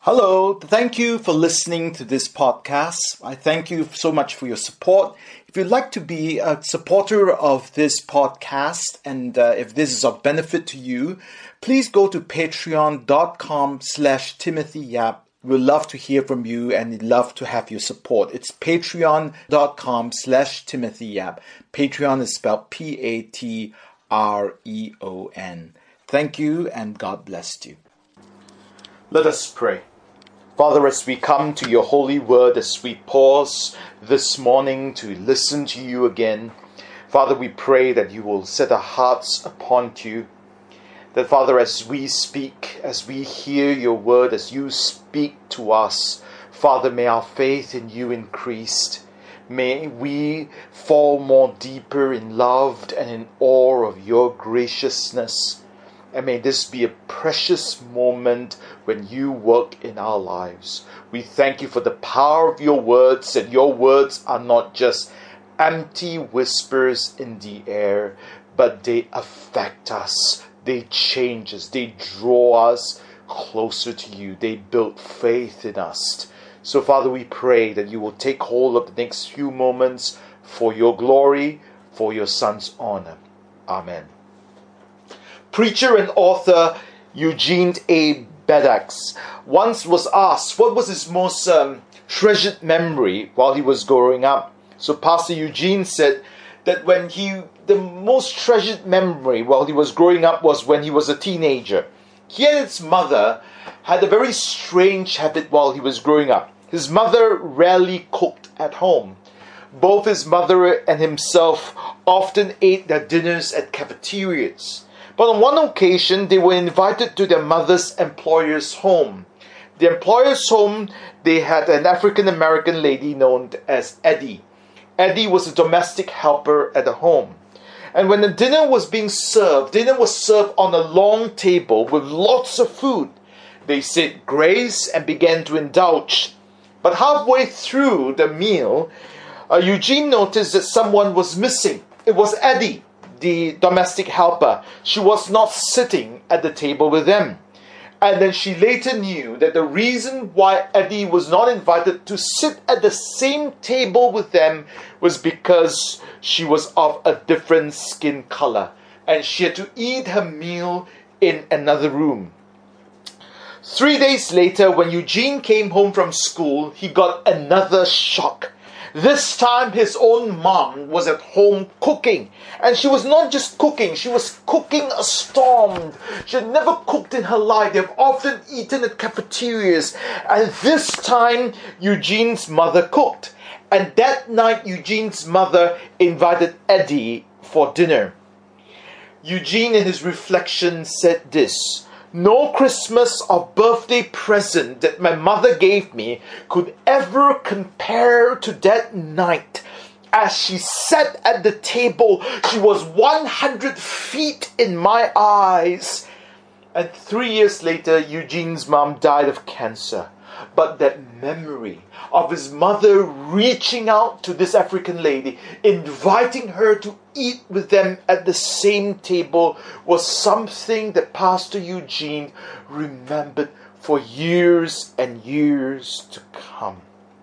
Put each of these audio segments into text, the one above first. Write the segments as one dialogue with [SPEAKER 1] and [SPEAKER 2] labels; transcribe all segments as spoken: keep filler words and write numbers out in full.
[SPEAKER 1] Hello, thank you for listening to this podcast. I thank you so much for your support. If you'd like to be a supporter of this podcast and uh, if this is of benefit to you, please go to patreon.com slash Timothy Yap. We'd love to hear from you and we'd love to have your support. It's patreon.com slash Timothy Yap. Patreon is spelled P A T R E O N. Thank you and God bless you. Let us pray. Father, as we come to your holy word, as we pause this morning to listen to you again, Father, we pray that you will set our hearts upon you. That, Father, as we speak, as we hear your word, as you speak to us, Father, may our faith in you increase. May we fall more deeper in love and in awe of your graciousness. And may this be a precious moment when you work in our lives. We thank you for the power of your words, that your words are not just empty whispers in the air, but they affect us, they change us, they draw us closer to you, they build faith in us. So, Father, we pray that you will take hold of the next few moments for your glory, for your Son's honor. Amen. Preacher and author Eugene A. Baddacks once was asked what was his most um, treasured memory while he was growing up. So Pastor Eugene said that when he, the most treasured memory while he was growing up was when he was a teenager. He and his mother had a very strange habit while he was growing up. His mother rarely cooked at home. Both his mother and himself often ate their dinners at cafeterias. But on one occasion, they were invited to their mother's employer's home. The employer's home, they had an African-American lady known as Eddie. Eddie was a domestic helper at the home. And when the dinner was being served, dinner was served on a long table with lots of food. They said grace and began to indulge. But halfway through the meal, uh, Eugene noticed that someone was missing. It was Eddie, the domestic helper. She was not sitting at the table with them. And then she later knew that the reason why Eddie was not invited to sit at the same table with them was because she was of a different skin color and she had to eat her meal in another room. Three days later, when Eugene came home from school, he got another shock. This time his own mom was at home cooking. And she was not just cooking, she was cooking a storm. She had never cooked in her life. They have often eaten at cafeterias. And this time Eugene's mother cooked. And that night Eugene's mother invited Eddie for dinner. Eugene in his reflection said this: "No Christmas or birthday present that my mother gave me could ever compare to that night. As she sat at the table, she was one hundred feet in my eyes." And three years later, Eugene's mom died of cancer. But that memory of his mother reaching out to this African lady, inviting her to eat with them at the same table, was something that Pastor Eugene remembered for years and years to come.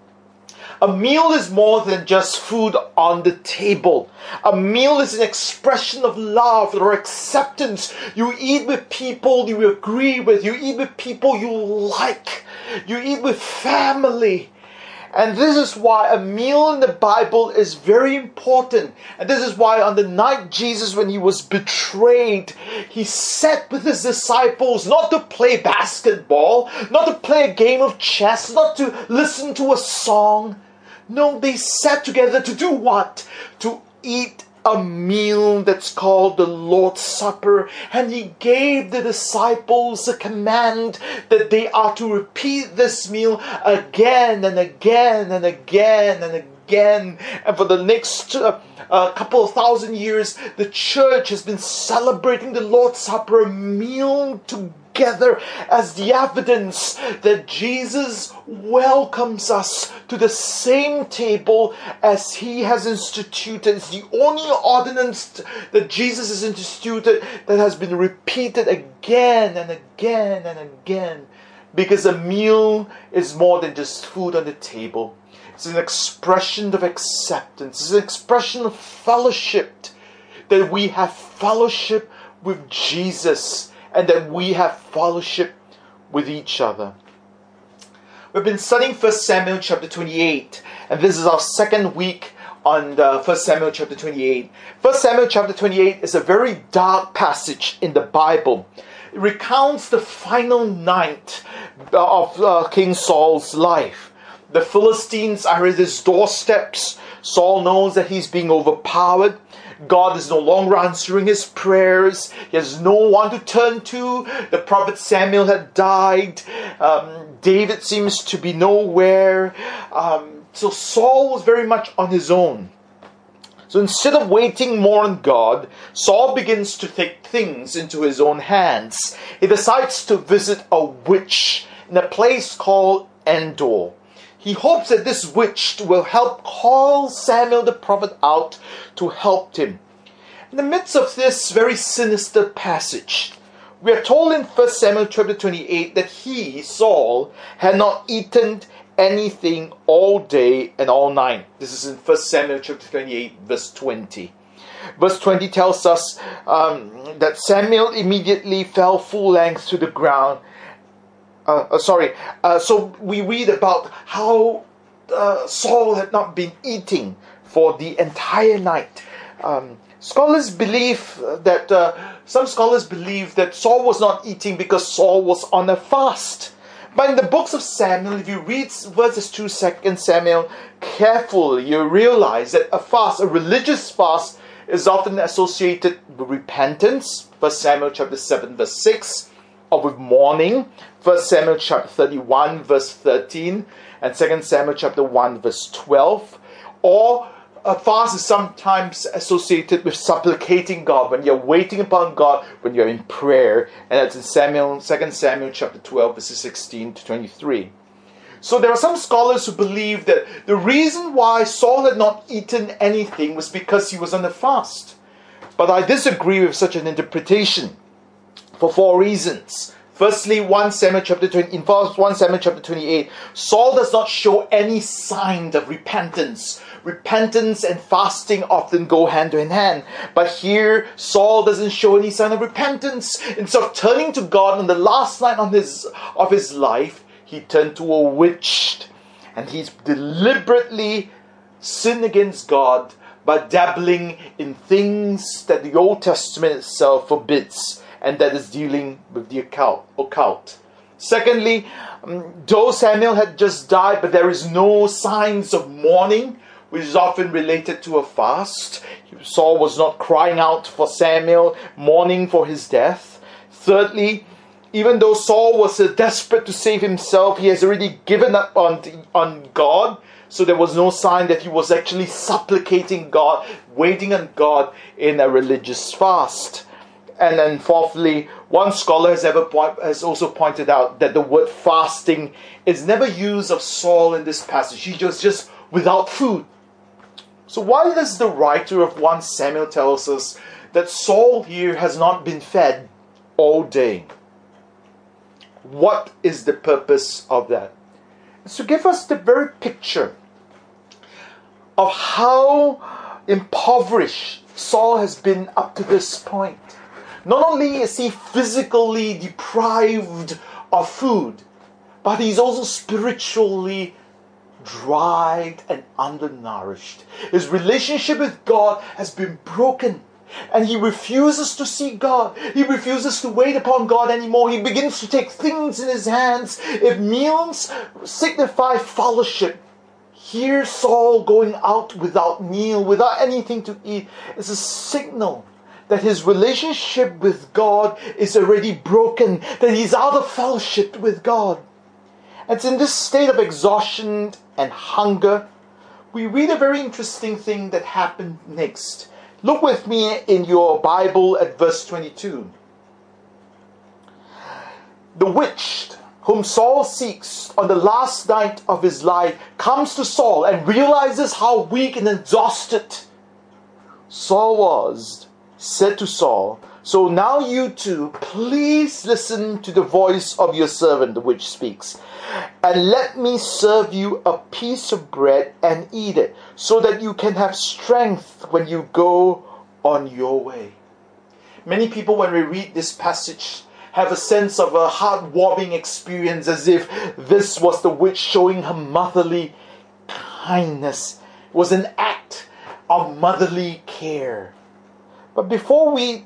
[SPEAKER 1] A meal is more than just food on the table. A meal is an expression of love or acceptance. You eat with people you agree with. You eat with people you like. You eat with family. And this is why a meal in the Bible is very important. And this is why on the night Jesus, when he was betrayed, he sat with his disciples not to play basketball, not to play a game of chess, not to listen to a song. No, they sat together to do what? To eat a meal that's called the Lord's Supper. And he gave the disciples a command that they are to repeat this meal again and again and again and again. And for the next uh, uh, couple of thousand years, the church has been celebrating the Lord's Supper, a meal together, as the evidence that Jesus welcomes us to the same table as he has instituted. It's the only ordinance that Jesus has instituted that has been repeated again and again and again because a meal is more than just food on the table. It's an expression of acceptance. It's an expression of fellowship, that we have fellowship with Jesus and that we have fellowship with each other. We've been studying First Samuel chapter twenty-eight, and this is our second week on the First Samuel chapter twenty-eight. First Samuel chapter twenty-eight is a very dark passage in the Bible. It recounts the final night of uh, King Saul's life. The Philistines are at his doorsteps. Saul knows that he's being overpowered. God is no longer answering his prayers. He has no one to turn to. The prophet Samuel had died. Um, David seems to be nowhere. Um, so Saul was very much on his own. So instead of waiting more on God, Saul begins to take things into his own hands. He decides to visit a witch in a place called Endor. He hopes that this witch will help call Samuel the prophet out to help him. In the midst of this very sinister passage, we are told in First Samuel chapter twenty-eight that he, Saul, had not eaten anything all day and all night. This is in First Samuel chapter twenty-eight, verse twenty. Verse twenty tells us um, that Samuel immediately fell full length to the ground. Uh, uh, sorry, uh, so we read about how uh, Saul had not been eating for the entire night. Um, scholars believe that, uh, some scholars believe that Saul was not eating because Saul was on a fast. But in the books of Samuel, if you read verses two, Second Samuel carefully, you realize that a fast, a religious fast, is often associated with repentance. First Samuel chapter seven, verse six. Or with mourning, First Samuel chapter thirty-one, verse thirteen, and Second Samuel chapter one, verse twelve. Or a fast is sometimes associated with supplicating God, when you're waiting upon God, when you're in prayer, and that's in Samuel, Second Samuel chapter twelve, verses sixteen to twenty-three. So there are some scholars who believe that the reason why Saul had not eaten anything was because he was on a fast. But I disagree with such an interpretation, for four reasons. Firstly, First Samuel chapter twenty, in First Samuel chapter twenty-eight, Saul does not show any sign of repentance. Repentance and fasting often go hand in hand. But here, Saul doesn't show any sign of repentance. Instead of turning to God on the last night of his, of his life, he turned to a witch. And he's deliberately sinned against God by dabbling in things that the Old Testament itself forbids, and that is dealing with the occult. occult. Secondly, um, though Samuel had just died, but there is no signs of mourning, which is often related to a fast. Saul was not crying out for Samuel, mourning for his death. Thirdly, even though Saul was uh, desperate to save himself, he has already given up on, on God. So there was no sign that he was actually supplicating God, waiting on God in a religious fast. And then fourthly, one scholar has ever point, has also pointed out that the word fasting is never used of Saul in this passage. He was just without food. So why does the writer of First Samuel tell us that Saul here has not been fed all day? What is the purpose of that? It's to give us the very picture of how impoverished Saul has been up to this point. Not only is he physically deprived of food, but he's also spiritually dried and undernourished. His relationship with God has been broken, and he refuses to see God. He refuses to wait upon God anymore. He begins to take things in his hands. If meals signify fellowship, here Saul going out without meal, without anything to eat, is a signal that his relationship with God is already broken, that he's out of fellowship with God. It's in this state of exhaustion and hunger, we read a very interesting thing that happened next. Look with me in your Bible at verse twenty-two. The witch whom Saul seeks on the last night of his life comes to Saul and realizes how weak and exhausted Saul was, said to Saul, So now you too, please listen to the voice of your servant, the witch speaks, and let me serve you a piece of bread and eat it, so that you can have strength when you go on your way. Many people, when we read this passage, have a sense of a heartwarming experience, as if this was the witch showing her motherly kindness. It was an act of motherly care. But before we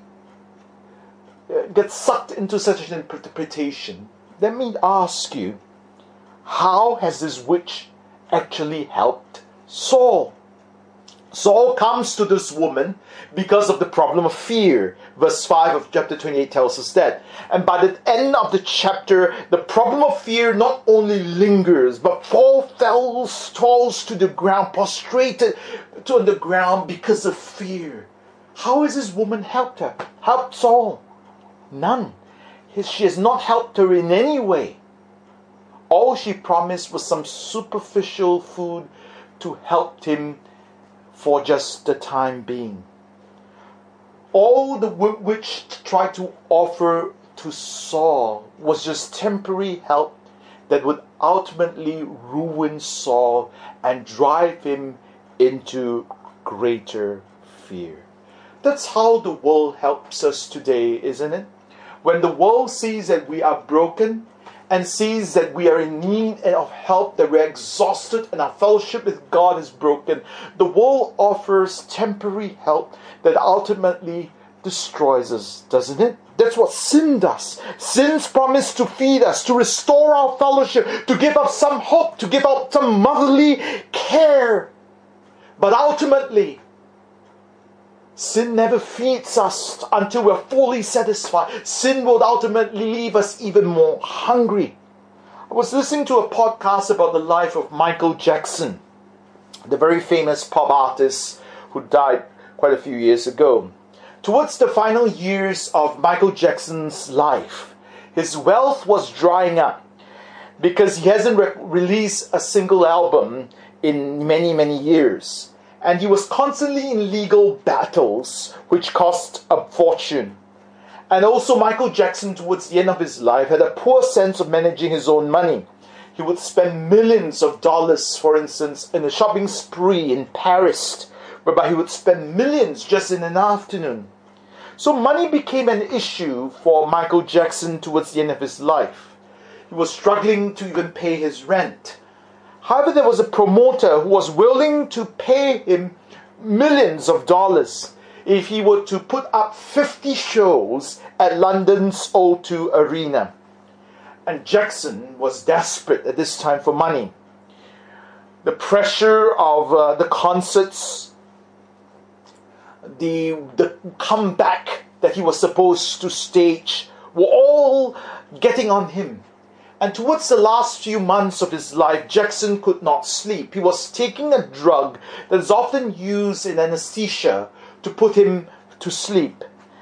[SPEAKER 1] get sucked into such an interpretation, let me ask you, how has this witch actually helped Saul? Saul comes to this woman because of the problem of fear. Verse five of chapter twenty-eight tells us that. And by the end of the chapter, the problem of fear not only lingers, but Paul falls, falls to the ground, prostrated to the ground because of fear. How has this woman helped her? Helped Saul? None. She has not helped her in any way. All she promised was some superficial food to help him for just the time being. All the witch tried to offer to Saul was just temporary help that would ultimately ruin Saul and drive him into greater fear. That's how the world helps us today, isn't it? When the world sees that we are broken and sees that we are in need of help, that we're exhausted and our fellowship with God is broken, the world offers temporary help that ultimately destroys us, doesn't it? That's what sin does. Sin's promise to feed us, to restore our fellowship, to give us some hope, to give up some motherly care. But ultimately, sin never feeds us until we're fully satisfied. Sin will ultimately leave us even more hungry. I was listening to a podcast about the life of Michael Jackson, the very famous pop artist who died quite a few years ago. Towards the final years of Michael Jackson's life, his wealth was drying up because he hasn't re- released a single album in many, many years. And he was constantly in legal battles, which cost a fortune. And also Michael Jackson, towards the end of his life, had a poor sense of managing his own money. He would spend millions of dollars, for instance, in a shopping spree in Paris, whereby he would spend millions just in an afternoon. So money became an issue for Michael Jackson towards the end of his life. He was struggling to even pay his rent. However, there was a promoter who was willing to pay him millions of dollars if he were to put up fifty shows at London's O two Arena. And Jackson was desperate at this time for money. The pressure of uh, the concerts, the, the comeback that he was supposed to stage, were all getting on him. And towards the last few months of his life, Jackson could not sleep. He was taking a drug that is often used in anesthesia to put him to sleep.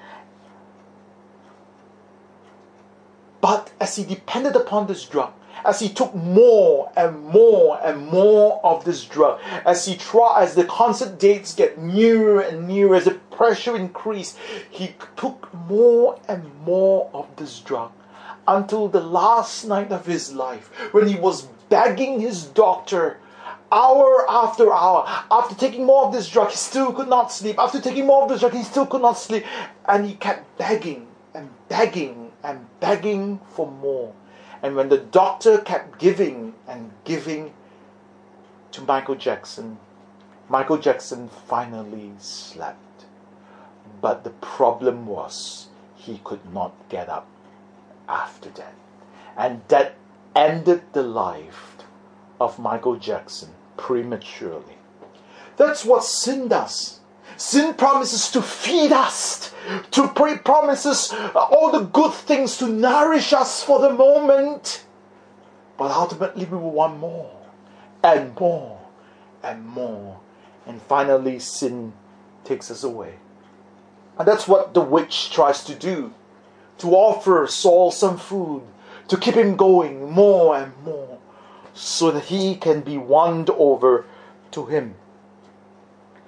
[SPEAKER 1] But as he depended upon this drug, as he took more and more and more of this drug, as he tried, as the concert dates get nearer and nearer, as the pressure increased, he took more and more of this drug. Until the last night of his life, when he was begging his doctor, hour after hour, after taking more of this drug, he still could not sleep. After taking more of this drug, he still could not sleep. And he kept begging and begging and begging for more. And when the doctor kept giving and giving to Michael Jackson, Michael Jackson finally slept. But the problem was, he could not get up after that. And that ended the life of Michael Jackson prematurely. That's what sin does. Sin promises to feed us, to pray, promises all the good things to nourish us for the moment. But ultimately we will want more and more and more. And finally sin takes us away. And that's what the witch tries to do. To offer Saul some food, to keep him going more and more, so that he can be won over to him.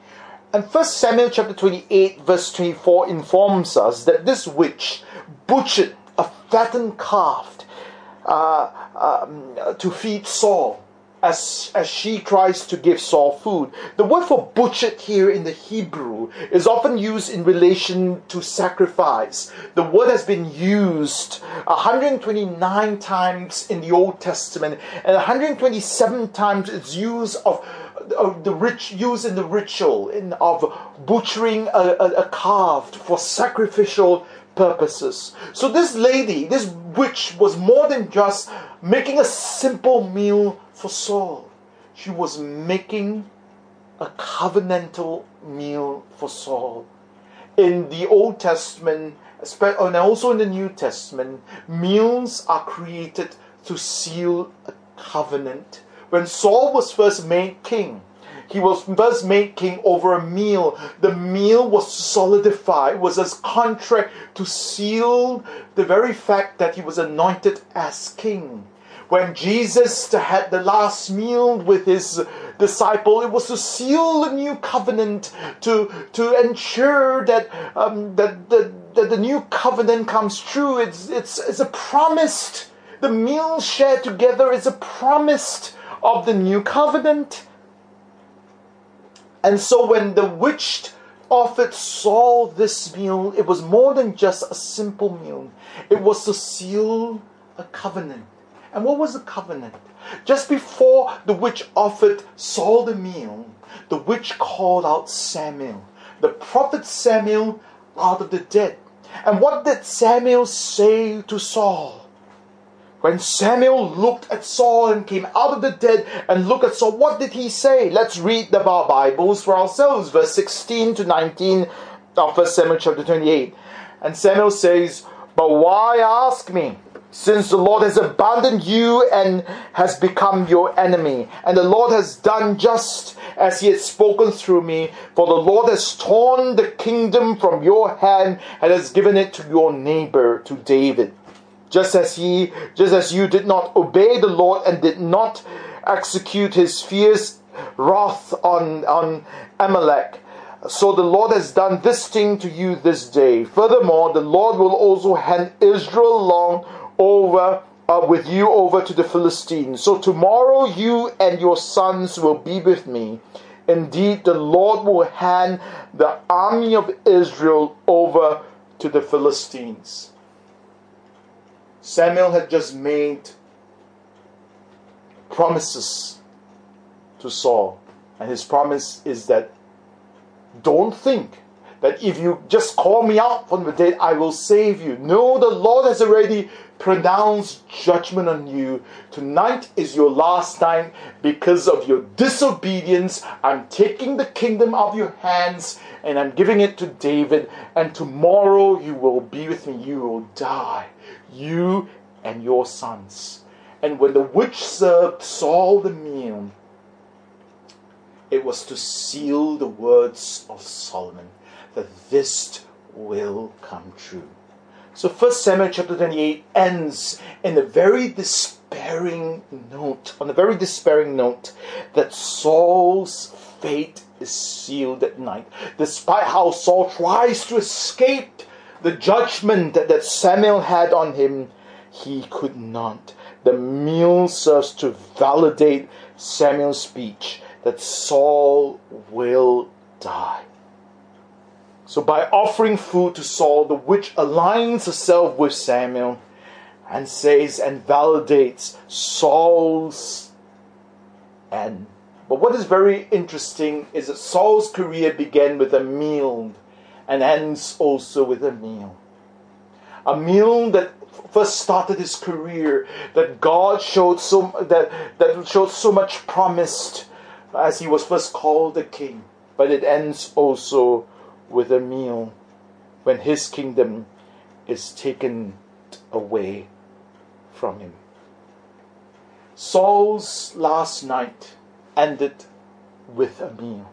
[SPEAKER 1] And First Samuel chapter twenty-eight verse twenty-four informs us that this witch butchered a fattened calf uh, um, to feed Saul as, as she tries to give Saul food. The word for butchered here in the Hebrew is often used in relation to sacrifice. The word has been used one hundred twenty-nine times in the Old Testament, and one hundred twenty-seven times it's used of Of the rich use in the ritual in, of butchering a, a, a calf for sacrificial purposes. So this lady, this witch, was more than just making a simple meal for Saul. She was making a covenantal meal for Saul. In the Old Testament, and also in the New Testament, meals are created to seal a covenant. When Saul was first made king, he was first made king over a meal. The meal was solidified, was a contract to seal the very fact that he was anointed as king. When Jesus had the last meal with his disciple, it was to seal the new covenant, to, to ensure that, um, that, that, that the new covenant comes true. It's, it's, it's a promised, the meal shared together is a promised of the new covenant. And so when the witch offered Saul this meal, it was more than just a simple meal. It was to seal a covenant. And what was the covenant? Just before the witch offered Saul the meal, the witch called out Samuel, the prophet Samuel, out of the dead. And what did Samuel say to Saul? When Samuel looked at Saul and came out of the dead and looked at Saul, what did he say? Let's read the Bibles for ourselves, verse sixteen to nineteen of First Samuel chapter twenty-eight. And Samuel says, "But why ask me? Since the Lord has abandoned you and has become your enemy, and the Lord has done just as he had spoken through me, for the Lord has torn the kingdom from your hand and has given it to your neighbor, to David. Just as he, just as you did not obey the Lord and did not execute his fierce wrath on, on Amalek, so the Lord has done this thing to you this day. Furthermore, the Lord will also hand Israel along over uh, with you over to the Philistines. So tomorrow you and your sons will be with me. Indeed, the Lord will hand the army of Israel over to the Philistines." Samuel had just made promises to Saul. And his promise is that, don't think that if you just call me out from the dead, I will save you. No, the Lord has already pronounced judgment on you. Tonight is your last night because of your disobedience. I'm taking the kingdom out of your hands and I'm giving it to David. And tomorrow you will be with me. You will die, you and your sons. And when the witch served Saul the meal, it was to seal the words of Solomon, that this will come true. So First Samuel chapter twenty-eight ends in a very despairing note, on a very despairing note, that Saul's fate is sealed at night. Despite how Saul tries to escape the judgment that, that Samuel had on him, he could not. The meal serves to validate Samuel's speech that Saul will die. So by offering food to Saul, the witch aligns herself with Samuel and says and validates Saul's end. But what is very interesting is that Saul's career began with a meal and ends also with a meal. A meal that first started his career, that God showed so that, that showed so much promise as he was first called the king. But it ends also with a meal when his kingdom is taken away from him. Saul's last night ended with a meal.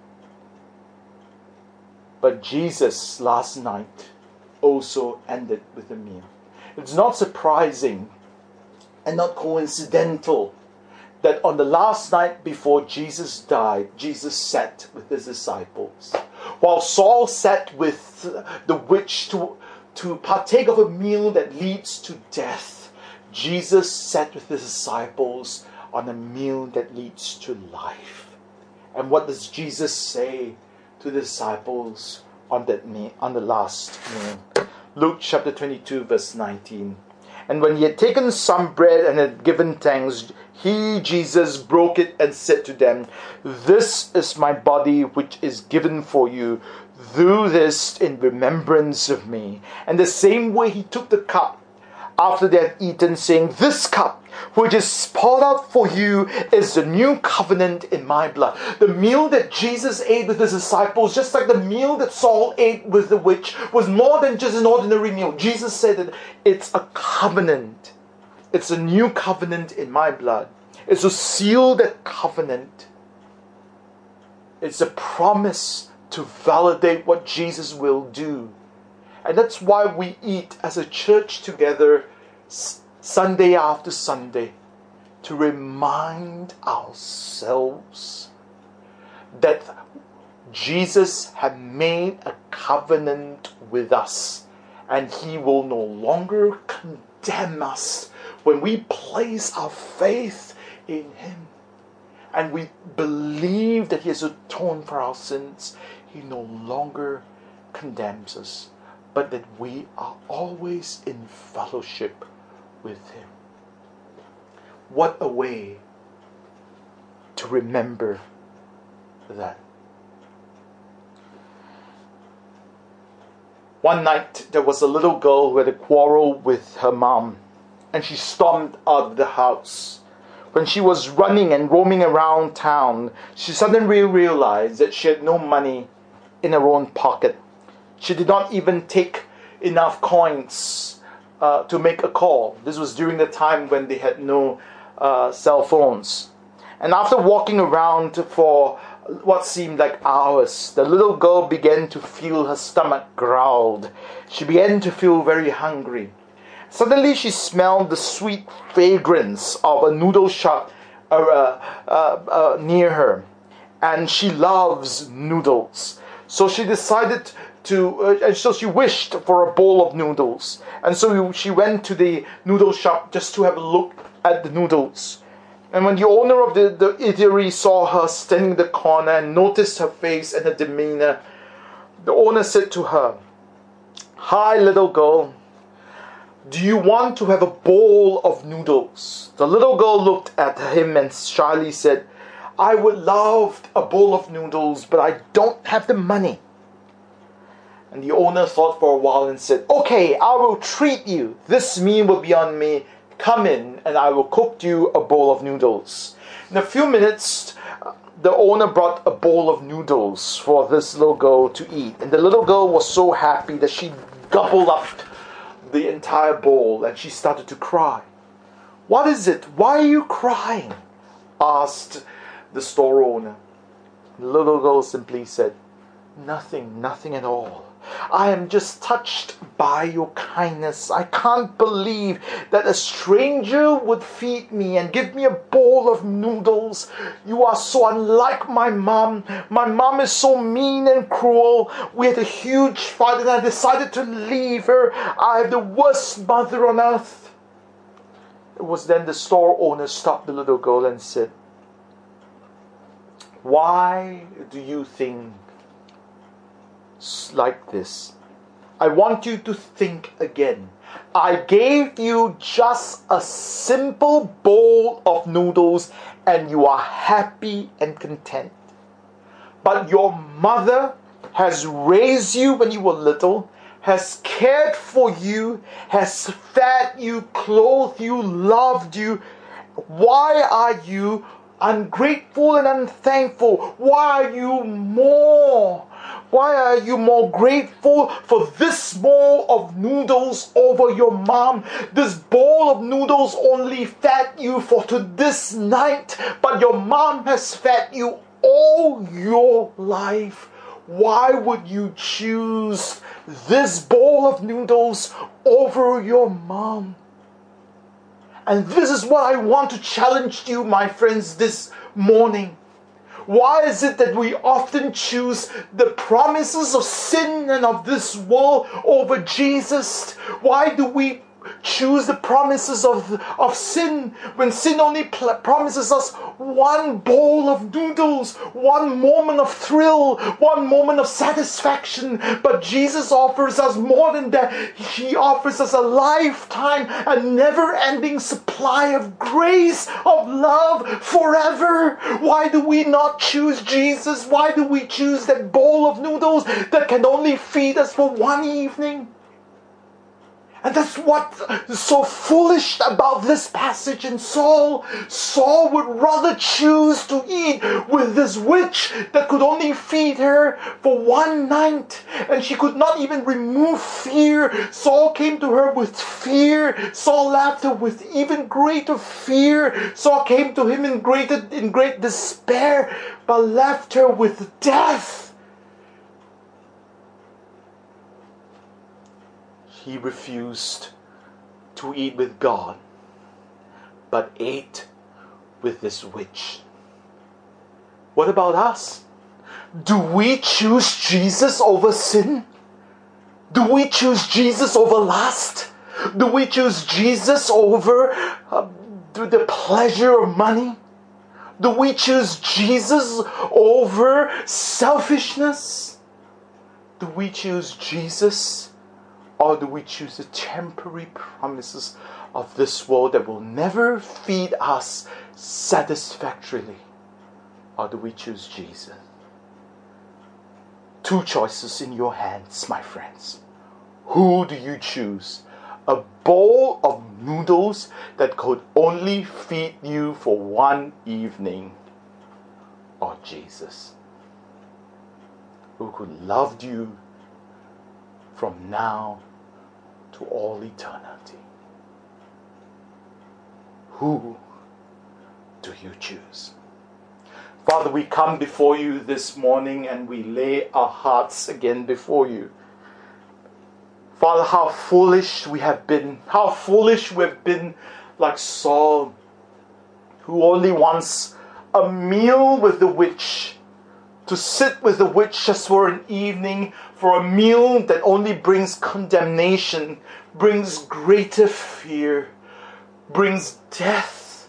[SPEAKER 1] But Jesus' last night also ended with a meal. It's not surprising and not coincidental that on the last night before Jesus died, Jesus sat with his disciples. While Saul sat with the witch to, to partake of a meal that leads to death, Jesus sat with his disciples on a meal that leads to life. And what does Jesus say to the disciples on that meal, on the last meal? Luke chapter twenty-two, verse nineteen. And when he had taken some bread and had given thanks, he, Jesus, broke it and said to them, "This is my body which is given for you. Do this in remembrance of me." And the same way he took the cup after they had eaten, saying, "This cup which is poured out for you is the new covenant in my blood." The meal that Jesus ate with his disciples, just like the meal that Saul ate with the witch, was more than just an ordinary meal. Jesus said that it's a covenant. It's a new covenant in my blood. It's to seal that covenant. It's a promise to validate what Jesus will do. And that's why we eat as a church together Sunday after Sunday, to remind ourselves that Jesus had made a covenant with us, and he will no longer condemn us when we place our faith in him and we believe that he has atoned for our sins. He no longer condemns us, but that we are always in fellowship with him. What a way to remember that. One night there was a little girl who had a quarrel with her mom, and she stormed out of the house. When she was running and roaming around town, she suddenly realized that she had no money in her own pocket. She did not even take enough coins Uh, to make a call. This was during the time when they had no uh, cell phones. And after walking around for what seemed like hours, the little girl began to feel her stomach growled. She began to feel very hungry. Suddenly she smelled the sweet fragrance of a noodle shop uh, uh, uh, near her. And she loves noodles. So she decided to, uh, and so she wished for a bowl of noodles. And so she went to the noodle shop just to have a look at the noodles. And when the owner of the, the eatery saw her standing in the corner and noticed her face and her demeanor, the owner said to her, "Hi, little girl. Do you want to have a bowl of noodles?" The little girl looked at him and shyly said, "I would love a bowl of noodles, but I don't have the money." And the owner thought for a while and said, "Okay, I will treat you. This meal will be on me. Come in and I will cook you a bowl of noodles." In a few minutes, the owner brought a bowl of noodles for this little girl to eat. And the little girl was so happy that she gobbled up the entire bowl and she started to cry. "What is it? Why are you crying?" asked the store owner. The little girl simply said, "Nothing, nothing at all. I am just touched by your kindness. I can't believe that a stranger would feed me and give me a bowl of noodles. You are so unlike my mom. My mom is so mean and cruel. We had a huge fight and I decided to leave her. I have the worst mother on earth." It was then the store owner stopped the little girl and said, "Why do you think like this? I want you to think again. I gave you just a simple bowl of noodles and you are happy and content. But your mother has raised you when you were little, has cared for you, has fed you, clothed you, loved you. Why are you ungrateful and unthankful? Why are you more? Why are you more grateful for this bowl of noodles over your mom? This bowl of noodles only fed you for to this night, but your mom has fed you all your life. Why would you choose this bowl of noodles over your mom?" And this is what I want to challenge you, my friends, this morning. Why is it that we often choose the promises of sin and of this world over Jesus? Why do we choose the promises of, of sin when sin only pl- promises us one bowl of noodles, one moment of thrill, one moment of satisfaction? But Jesus offers us more than that. He offers us a lifetime, a never-ending supply of grace, of love forever. Why do we not choose Jesus? Why do we choose that bowl of noodles that can only feed us for one evening? And that's what is so foolish about this passage in Saul. Saul would rather choose to eat with this witch that could only feed her for one night. And she could not even remove fear. Saul came to her with fear. Saul left her with even greater fear. Saul came to him in greater, in great despair, but left her with death. He refused to eat with God, but ate with this witch. What about us? Do we choose Jesus over sin? Do we choose Jesus over lust? Do we choose Jesus over uh, the pleasure of money? Do we choose Jesus over selfishness? Do we choose Jesus? Or do we choose the temporary promises of this world that will never feed us satisfactorily? Or do we choose Jesus? Two choices in your hands, my friends. Who do you choose? A bowl of noodles that could only feed you for one evening? Or Jesus, who could love you from now to all eternity? Who do you choose? Father, we come before you this morning and we lay our hearts again before you. Father, how foolish we have been. How foolish we have been, like Saul, who only wants a meal with the witch, to sit with the witch just for an evening, for a meal that only brings condemnation, brings greater fear, brings death,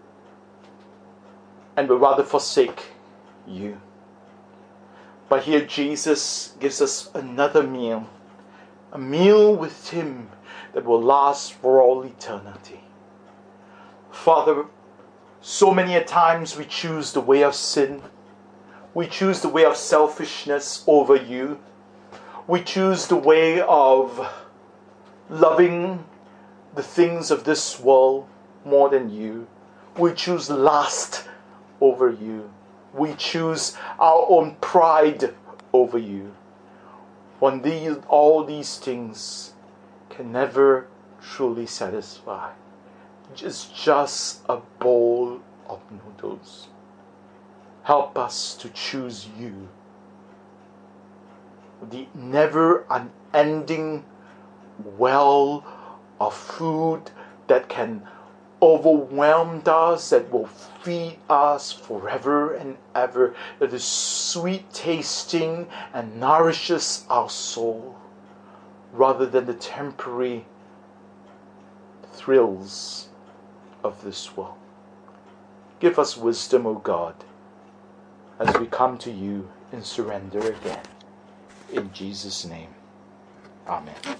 [SPEAKER 1] and would rather forsake you. But here Jesus gives us another meal, a meal with Him that will last for all eternity. Father, so many a times we choose the way of sin. We choose the way of selfishness over you. We choose the way of loving the things of this world more than you. We choose lust over you. We choose our own pride over you. When these, all these things can never truly satisfy. It's just a bowl of noodles. Help us to choose you, the never-unending well of food that can overwhelm us, that will feed us forever and ever, that is sweet tasting and nourishes our soul, rather than the temporary thrills of this world. Give us wisdom, O God, as we come to you in surrender again. In Jesus' name, amen.